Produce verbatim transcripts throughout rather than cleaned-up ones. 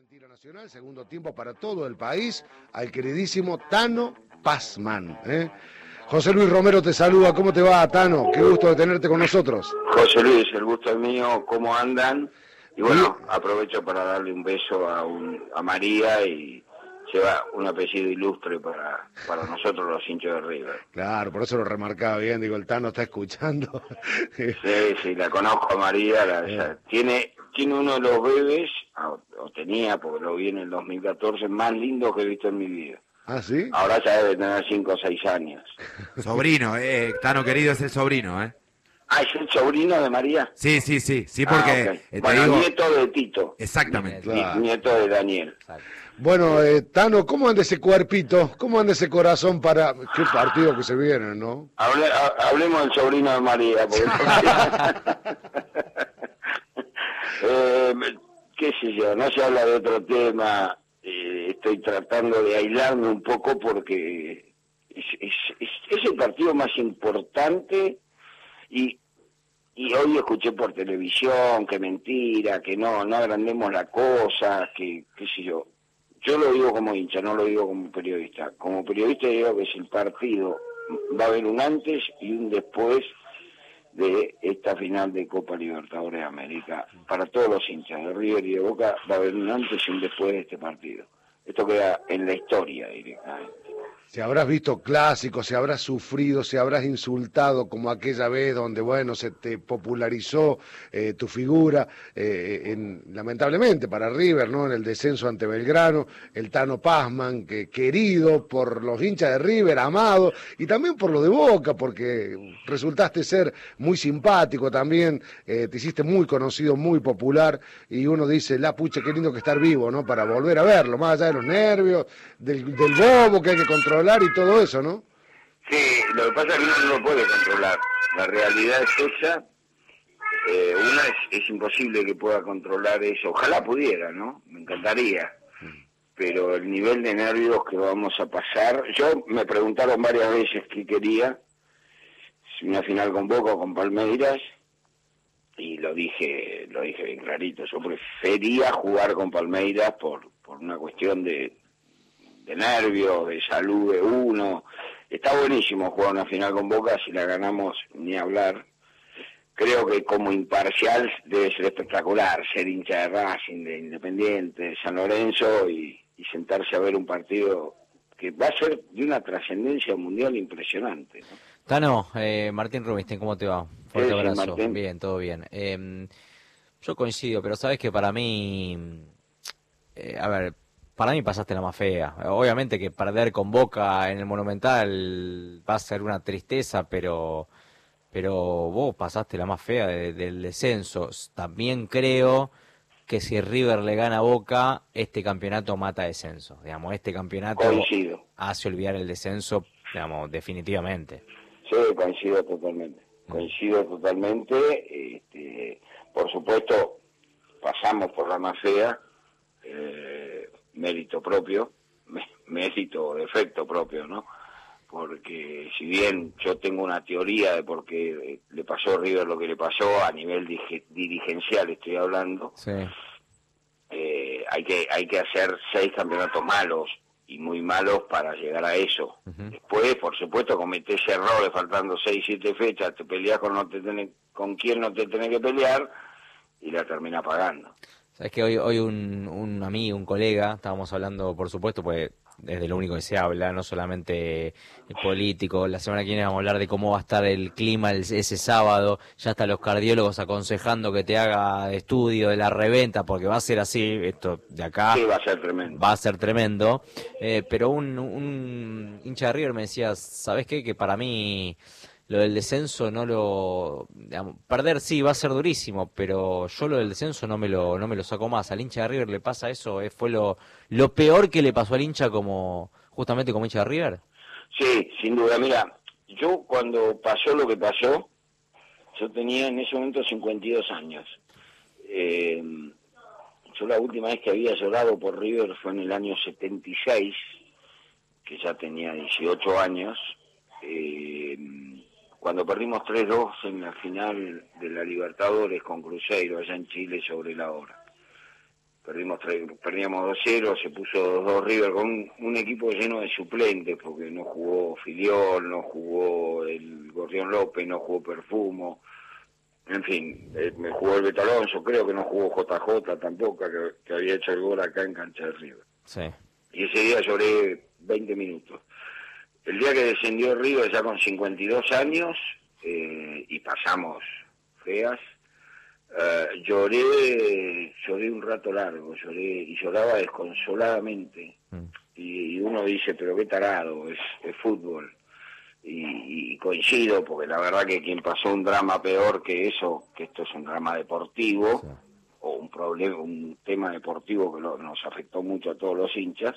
Mentira Nacional, segundo tiempo para todo el país, al queridísimo Tano Pazman. ¿eh? José Luis Romero te saluda, ¿cómo te va, Tano? Qué gusto de tenerte con nosotros. José Luis, el gusto es mío, ¿cómo andan? Y bueno, y... aprovecho para darle un beso a, un, a María y lleva un apellido ilustre para, para nosotros los hinchas de River. Claro, por eso lo remarcaba bien, digo, el Tano está escuchando. Sí, sí, la conozco a María, la, yeah. tiene, tiene uno de los bebés, o tenía, porque lo vi en el dos mil catorce, más lindo que he visto en mi vida. ¿Ah, sí? Ahora ya debe tener cinco o seis años. Sobrino, eh, Tano querido, es el sobrino, ¿eh? Ah, ¿es el sobrino de María? Sí, sí, sí, sí, porque... Ah, okay. eh, bueno, digo... nieto de Tito. Exactamente. Claro. Nieto de Daniel. Bueno, eh, Tano, ¿cómo anda ese cuerpito? ¿Cómo anda ese corazón para... Qué partido que se viene, ¿no? Hable, ha, hablemos del sobrino de María. Porque... eh, qué sé yo, no se habla de otro tema. Eh, estoy tratando de aislarme un poco porque es, es, es, es el partido más importante y... Y hoy escuché por televisión que mentira, que no, no agrandemos la cosa, que qué sé yo. Yo lo digo como hincha, no lo digo como periodista. Como periodista digo que es el partido, va a haber un antes y un después de esta final de Copa Libertadores de América. Para todos los hinchas de River y de Boca va a haber un antes y un después de este partido. Esto queda en la historia directamente. Si habrás visto clásicos, si habrás sufrido, si habrás insultado como aquella vez donde, bueno, se te popularizó eh, tu figura, eh, en, lamentablemente para River, ¿no? En el descenso ante Belgrano, el Tano Pazman, que querido por los hinchas de River, amado, y también por lo de Boca, porque resultaste ser muy simpático también, eh, te hiciste muy conocido, muy popular, y uno dice, la pucha, qué lindo que estar vivo, ¿no? Para volver a verlo, más allá de los nervios, del, del bobo que hay que controlar, y todo eso, ¿no? Sí, lo que pasa es que uno no lo puede controlar. La realidad es esa. Eh, una es, es imposible que pueda controlar eso. Ojalá pudiera, ¿no? Me encantaría. Pero el nivel de nervios que vamos a pasar... Yo me preguntaron varias veces qué quería. Si una final con Boca o con Palmeiras. Y lo dije lo dije bien clarito. Yo prefería jugar con Palmeiras por, por una cuestión de... de nervios, de salud de uno. Está buenísimo jugar una final con Boca, si la ganamos ni hablar. Creo que como imparcial debe ser espectacular, ser hincha de Racing, de Independiente, de San Lorenzo y, y sentarse a ver un partido que va a ser de una trascendencia mundial impresionante, ¿no? Tano, eh, Martín Rubinstein, ¿cómo te va? Fuerte sí, abrazo. Martín. Bien, todo bien. Eh, yo coincido, pero sabes que para mí, eh, a ver, para mí pasaste la más fea. Obviamente que perder con Boca en el Monumental va a ser una tristeza, pero pero vos pasaste la más fea de, del descenso. También creo que si River le gana a Boca, este campeonato mata descenso. Digamos, este campeonato coincido. Hace olvidar el descenso, digamos, definitivamente. Sí, coincido totalmente. Coincido totalmente. Este, por supuesto, pasamos por la más fea. Eh, mérito propio, mérito o defecto propio, ¿no? Porque si bien yo tengo una teoría de por qué le pasó a River lo que le pasó, a nivel dirigencial estoy hablando, sí. eh, hay que hay que hacer seis campeonatos malos y muy malos para llegar a eso. Uh-huh. Después, por supuesto, cometés errores faltando seis, siete fechas, te peleás con, no te tenés, con quién no te tenés que pelear y la terminás pagando. Sabes que hoy hoy un, un amigo, un colega, estábamos hablando, por supuesto, pues desde lo único que se habla, no solamente político. La semana que viene vamos a hablar de cómo va a estar el clima el, ese sábado. Ya están los cardiólogos aconsejando que te haga estudio de la reventa, porque va a ser así, esto de acá. Sí, va a ser tremendo. Va a ser tremendo. Eh, pero un, un hincha de River me decía, ¿sabes qué? Que para mí lo del descenso no lo... Digamos, perder sí va a ser durísimo, pero yo lo del descenso no me lo no me lo saco más. Al hincha de River le pasa eso, eh, fue lo lo peor que le pasó al hincha como justamente como hincha de River. Sí, sin duda. Mira, yo cuando pasó lo que pasó, yo tenía en ese momento cincuenta y dos años. Eh, yo la última vez que había llorado por River fue en el año setenta y seis, que ya tenía dieciocho años. Eh, cuando perdimos tres dos en la final de la Libertadores con Cruzeiro allá en Chile sobre la hora. perdimos tres, perdíamos dos cero, se puso dos dos River con un, un equipo lleno de suplentes, porque no jugó Filiol, no jugó el Gorrión López, no jugó Perfumo, en fin, eh, me jugó el Beto Alonso, creo que no jugó J J tampoco, que, que había hecho el gol acá en cancha de River. Sí. Y ese día lloré veinte minutos. El día que descendió River ya con cincuenta y dos años, eh, y pasamos feas, uh, lloré, lloré un rato largo, lloré, y lloraba desconsoladamente. Mm. Y, y uno dice, pero qué tarado, es, es fútbol. Y, y coincido, porque la verdad que quien pasó un drama peor que eso, que esto es un drama deportivo, sí, o un problema, un tema deportivo que lo, nos afectó mucho a todos los hinchas,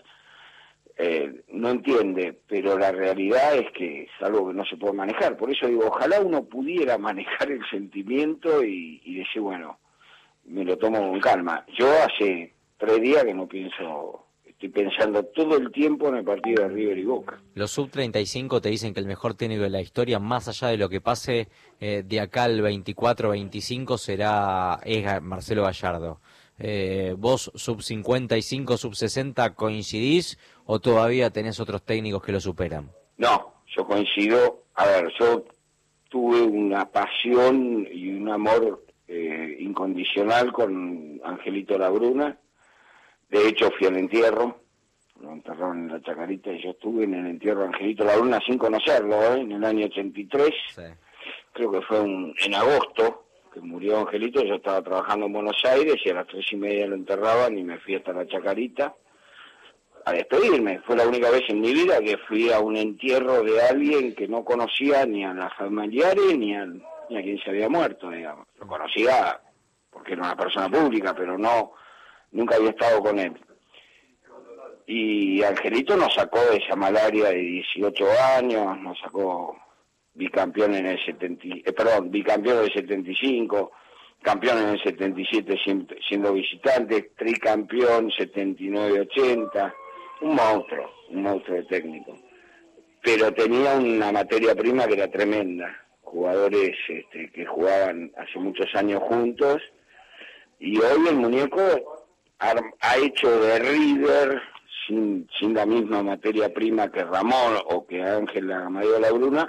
eh, no entiende, pero la realidad es que es algo que no se puede manejar. Por eso digo, ojalá uno pudiera manejar el sentimiento y, y decir, bueno, me lo tomo con calma. Yo hace tres días que no pienso, estoy pensando todo el tiempo en el partido de River y Boca. Los sub treinta y cinco te dicen que el mejor técnico de la historia, más allá de lo que pase eh, de acá al veinticuatro veinticinco, será es Marcelo Gallardo. Eh, ¿Vos sub cincuenta y cinco, sub sesenta coincidís o todavía tenés otros técnicos que lo superan? No, yo coincido. A ver, yo tuve una pasión y un amor eh, incondicional con Angelito Labruna. De hecho, fui al entierro, lo enterraron en la Chacarita y yo estuve en el entierro de Angelito Labruna sin conocerlo, ¿eh? En el año ochenta y tres, sí. Creo que fue un, en agosto que murió Angelito. Yo estaba trabajando en Buenos Aires y a las tres y media lo enterraban y me fui hasta la Chacarita a despedirme. Fue la única vez en mi vida que fui a un entierro de alguien que no conocía ni a las familiares ni a, ni a quien se había muerto, digamos. Lo conocía porque era una persona pública, pero no, nunca había estado con él. Y Angelito nos sacó de esa malaria de dieciocho años, nos sacó bicampeón en el setenta, eh, perdón, bicampeón en el setenta y cinco, campeón en el setenta y siete siendo visitante, tricampeón setenta y nueve ochenta, un monstruo, un monstruo de técnico. Pero tenía una materia prima que era tremenda, jugadores este, que jugaban hace muchos años juntos, y hoy el muñeco ha, ha hecho de River, sin, sin la misma materia prima que Ramón o que Ángel Amadeo Labruna,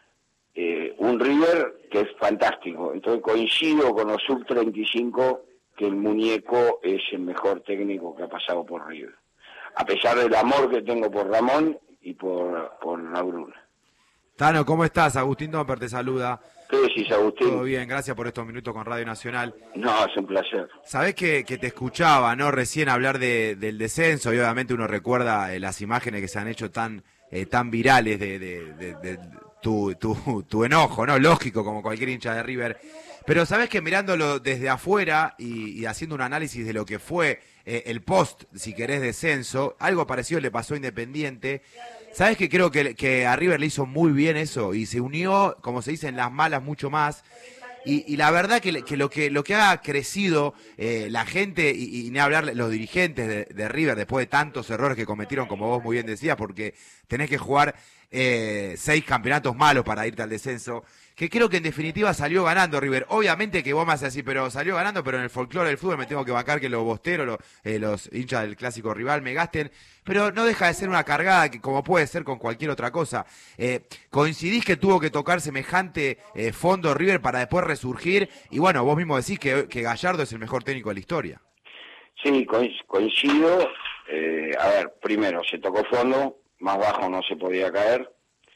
eh, un River que es fantástico. Entonces coincido con los sub treinta y cinco que el muñeco es el mejor técnico que ha pasado por River, a pesar del amor que tengo por Ramón y por, por Labruna. Tano, ¿cómo estás? Agustín Domper te saluda. ¿Qué decís, Agustín? Todo bien, gracias por estos minutos con Radio Nacional. No, es un placer. Sabés que, que te escuchaba, ¿no? Recién hablar de, del descenso, y obviamente uno recuerda eh, las imágenes que se han hecho tan eh, tan virales de, de, de, de tu, tu, tu enojo, ¿no? Lógico, como cualquier hincha de River. Pero sabés que mirándolo desde afuera y, y haciendo un análisis de lo que fue eh, el post, si querés, descenso, algo parecido le pasó a Independiente. ¿Sabés que creo que, que a River le hizo muy bien eso? Y se unió, como se dice, en las malas mucho más. Y, y la verdad que, que lo que lo que ha crecido eh, la gente, y, y ni hablar los dirigentes de, de River, después de tantos errores que cometieron, como vos muy bien decías, porque tenés que jugar eh, seis campeonatos malos para irte al descenso, que creo que en definitiva salió ganando River. Obviamente que vos me haces así, pero salió ganando, pero en el folclore del fútbol me tengo que bancar que los bosteros, los, eh, los hinchas del clásico rival me gasten, pero no deja de ser una cargada que, como puede ser con cualquier otra cosa. Eh, ¿Coincidís que tuvo que tocar semejante eh, fondo River para después resurgir? Y bueno, vos mismo decís que, que Gallardo es el mejor técnico de la historia. Sí, coincido. Eh, a ver, primero, se tocó fondo, más bajo no se podía caer.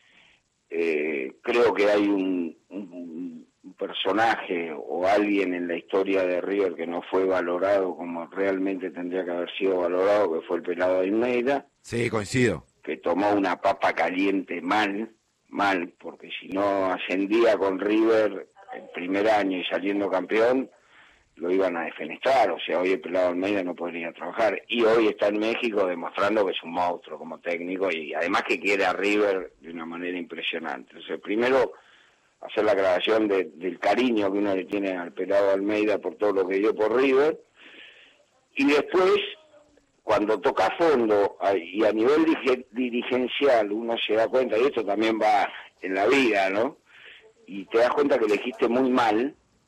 Eh, creo que hay un, un, un personaje o alguien en la historia de River que no fue valorado como realmente tendría que haber sido valorado, que fue el Pelado de Almeida. Sí, coincido. Que tomó una papa caliente mal, mal, porque si no ascendía con River el primer año y saliendo campeón, lo iban a defenestrar. O sea, hoy el Pelado Almeida no podría trabajar, y hoy está en México demostrando que es un monstruo como técnico, y además que quiere a River de una manera impresionante. Entonces, primero, hacer la aclaración de, del cariño que uno le tiene al Pelado Almeida por todo lo que dio por River, y después, cuando toca a fondo y a nivel dirigencial uno se da cuenta, y esto también va en la vida, ¿no? Y te das cuenta que elegiste muy mal,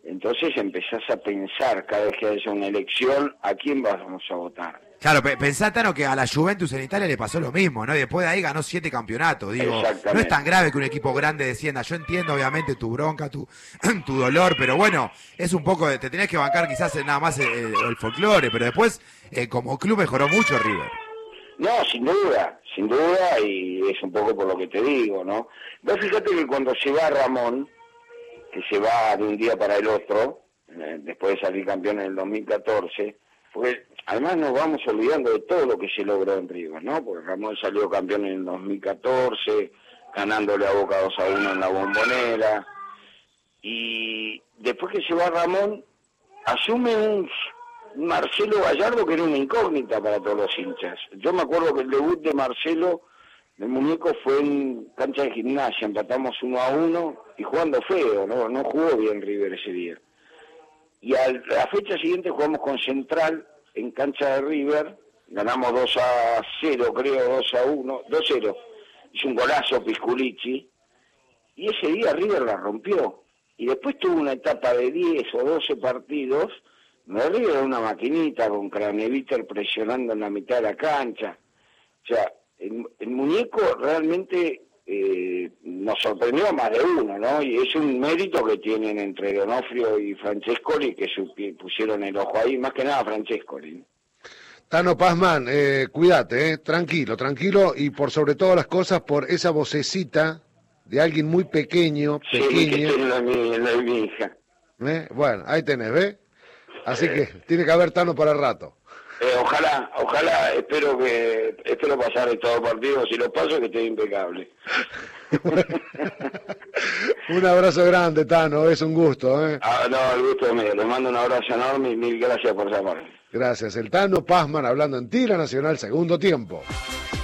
entonces empezás a pensar cada vez que haya una elección, ¿a quién vamos a votar? Claro, pensá, Tano, que a la Juventus en Italia le pasó lo mismo, ¿no? Y después de ahí ganó siete campeonatos, digo. No es tan grave que un equipo grande descienda. Yo entiendo, obviamente, tu bronca, tu, tu dolor, pero bueno, es un poco, de, te tenés que bancar quizás nada más el, el folclore, pero después, eh, como club mejoró mucho River. No, sin duda, sin duda, y es un poco por lo que te digo, ¿no? Vos fíjate que cuando se va Ramón, que se va de un día para el otro, eh, después de salir campeón en el dos mil catorce, porque además nos vamos olvidando de todo lo que se logró en River, ¿no? Porque Ramón salió campeón en el dos mil catorce, ganándole a Boca dos a uno en la Bombonera, y después que se va Ramón, asume un Marcelo Gallardo que era una incógnita para todos los hinchas. Yo me acuerdo que el debut de Marcelo, el muñeco, fue en cancha de Gimnasia, empatamos uno a uno y jugando feo, no, no jugó bien River ese día. Y a la fecha siguiente jugamos con Central en cancha de River, ganamos dos a cero, creo, dos a uno, dos a cero. Hizo un golazo Pisculici, y ese día River la rompió. Y después tuvo una etapa de diez o doce partidos, donde River era una maquinita con Craneviter presionando en la mitad de la cancha. O sea, el, el muñeco realmente eh, nos sorprendió a más de uno, ¿no? Y es un mérito que tienen entre Donofrio y Francescoli, que, su, que pusieron el ojo ahí, más que nada Francescoli. Tano Pazman, eh, cuídate, eh, tranquilo, tranquilo, y por sobre todas las cosas, por esa vocecita de alguien muy pequeño, pequeña. Sí, que tiene la, mi, la, mi hija. ¿Eh? Bueno, ahí tenés, ¿ves? Así que tiene que haber Tano para el rato. Eh, ojalá, ojalá, espero que espero pasar en todo partido, si lo paso que esté impecable. Un abrazo grande, Tano, es un gusto. ¿eh? Ah, no, el gusto es mío, les mando un abrazo enorme y mil gracias por llamarme. Gracias, el Tano Pazman hablando en Tira Nacional, segundo tiempo.